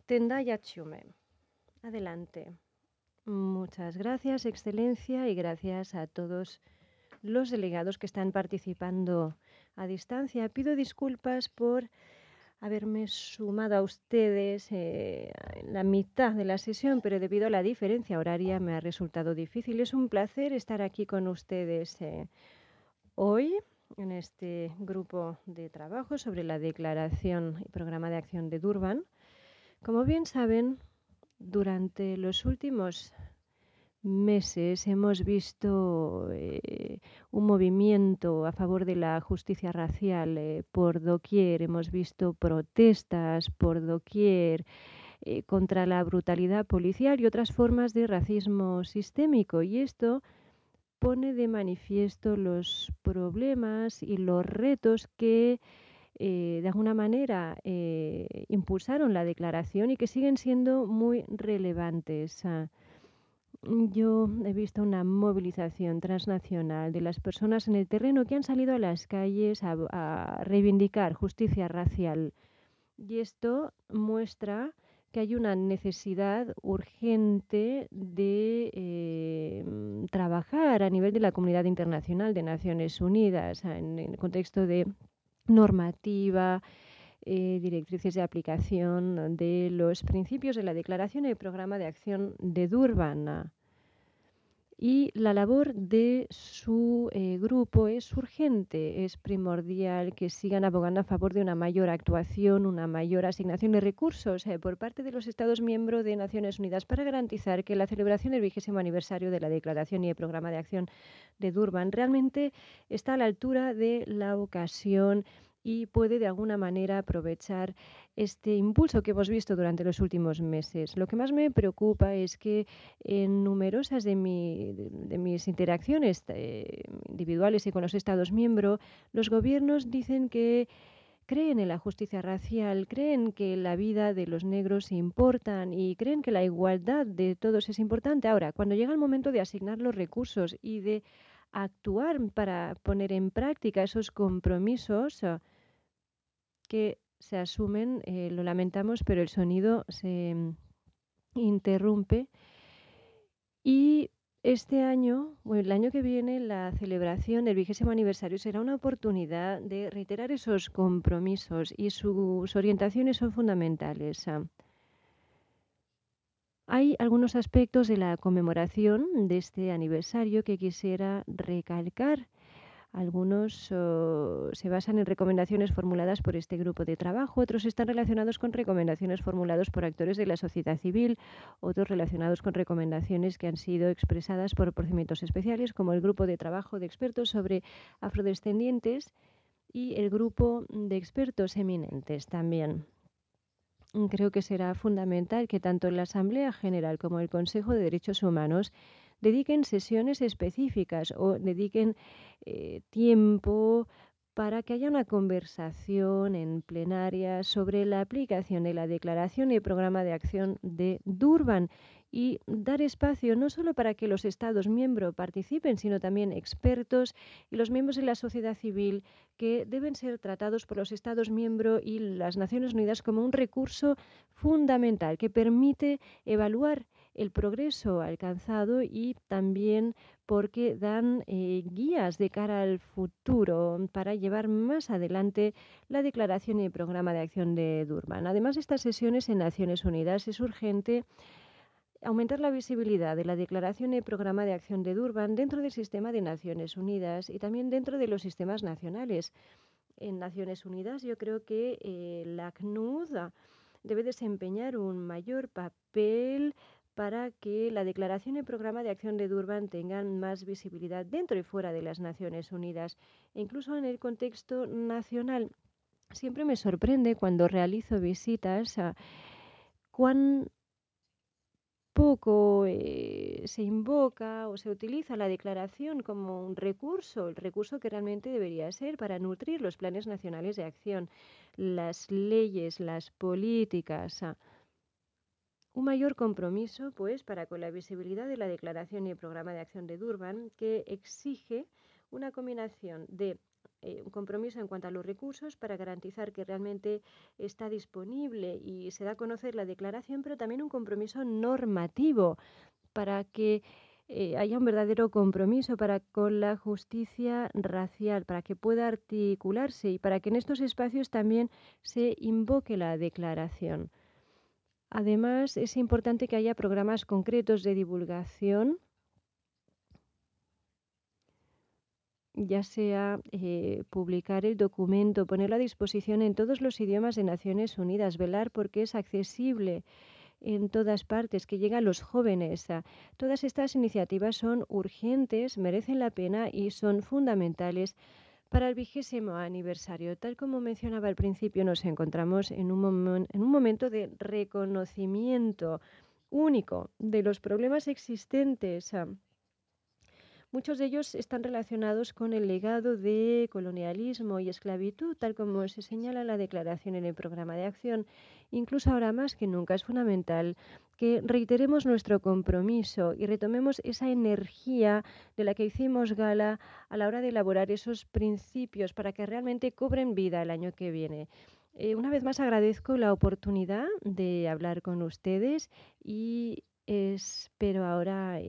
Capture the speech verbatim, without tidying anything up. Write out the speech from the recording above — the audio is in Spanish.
Tendaya Txume. Adelante. Muchas gracias, Excelencia, y gracias a todos los delegados que están participando a distancia. Pido disculpas por haberme sumado a ustedes eh, en la mitad de la sesión, pero debido a la diferencia horaria me ha resultado difícil. Es un placer estar aquí con ustedes eh, hoy en este grupo de trabajo sobre la Declaración y Programa de Acción de Durban. Como bien saben, durante los últimos meses hemos visto eh, un movimiento a favor de la justicia racial eh, por doquier, hemos visto protestas por doquier eh, contra la brutalidad policial y otras formas de racismo sistémico, y esto pone de manifiesto los problemas y los retos que eh, de alguna manera eh, impulsaron la declaración y que siguen siendo muy relevantes. Ah, yo he visto una movilización transnacional de las personas en el terreno que han salido a las calles a, a reivindicar justicia racial. Y esto muestra que hay una necesidad urgente de eh, trabajar a nivel de la comunidad internacional de Naciones Unidas en el contexto de normativa, eh, directrices de aplicación de los principios de la Declaración y el Programa de Acción de Durban. Y la labor de su eh, grupo es urgente, es primordial que sigan abogando a favor de una mayor actuación, una mayor asignación de recursos eh, por parte de los Estados miembros de Naciones Unidas para garantizar que la celebración del vigésimo aniversario de la Declaración y el Programa de Acción de Durban realmente está a la altura de la ocasión y puede de alguna manera aprovechar este impulso que hemos visto durante los últimos meses. Lo que más me preocupa es que en numerosas de, mi, de, de mis interacciones eh, individuales y con los Estados miembros, los gobiernos dicen que creen en la justicia racial, creen que la vida de los negros importan y creen que la igualdad de todos es importante. Ahora, cuando llega el momento de asignar los recursos y de actuar para poner en práctica esos compromisos uh, que se asumen, eh, lo lamentamos, pero el sonido se um, interrumpe. Y este año, bueno, el año que viene, la celebración del vigésimo aniversario será una oportunidad de reiterar esos compromisos y sus orientaciones son fundamentales. Hay algunos aspectos de la conmemoración de este aniversario que quisiera recalcar. Algunos uh, se basan en recomendaciones formuladas por este grupo de trabajo, otros están relacionados con recomendaciones formuladas por actores de la sociedad civil, otros relacionados con recomendaciones que han sido expresadas por procedimientos especiales, como el grupo de trabajo de expertos sobre afrodescendientes y el grupo de expertos eminentes también. Creo que será fundamental que tanto la Asamblea General como el Consejo de Derechos Humanos dediquen sesiones específicas o dediquen eh, tiempo para que haya una conversación en plenaria sobre la aplicación de la Declaración y el Programa de Acción de Durban y dar espacio no solo para que los Estados miembros participen, sino también expertos y los miembros de la sociedad civil que deben ser tratados por los Estados miembros y las Naciones Unidas como un recurso fundamental que permite evaluar el progreso alcanzado y también porque dan eh, guías de cara al futuro para llevar más adelante la declaración y el programa de acción de Durban. Además de estas sesiones en Naciones Unidas, es urgente aumentar la visibilidad de la declaración y el programa de acción de Durban dentro del sistema de Naciones Unidas y también dentro de los sistemas nacionales. En Naciones Unidas yo creo que eh, la C N U D debe desempeñar un mayor papel para que la declaración y el programa de acción de Durban tengan más visibilidad dentro y fuera de las Naciones Unidas, e incluso en el contexto nacional. Siempre me sorprende cuando realizo visitas a cuán poco eh, se invoca o se utiliza la declaración como un recurso, el recurso que realmente debería ser para nutrir los planes nacionales de acción, las leyes, las políticas. Ah, un mayor compromiso, pues, para con la visibilidad de la declaración y el programa de acción de Durban, que exige una combinación de eh, un compromiso en cuanto a los recursos para garantizar que realmente está disponible y se da a conocer la declaración, pero también un compromiso normativo para que eh, haya un verdadero compromiso para con la justicia racial, para que pueda articularse y para que en estos espacios también se invoque la declaración. Además, es importante que haya programas concretos de divulgación, ya sea eh, publicar el documento, ponerlo a disposición en todos los idiomas de Naciones Unidas, velar porque es accesible en todas partes, que llega a los jóvenes. Ah, Todas estas iniciativas son urgentes, merecen la pena y son fundamentales para el vigésimo aniversario. Tal como mencionaba al principio, nos encontramos en un, momen- en un momento de reconocimiento único de los problemas existentes. ah, Muchos de ellos están relacionados con el legado de colonialismo y esclavitud, tal como se señala en la declaración en el programa de acción. Incluso ahora más que nunca es fundamental que reiteremos nuestro compromiso y retomemos esa energía de la que hicimos gala a la hora de elaborar esos principios para que realmente cobren vida el año que viene. Eh, una vez más agradezco la oportunidad de hablar con ustedes y espero ahora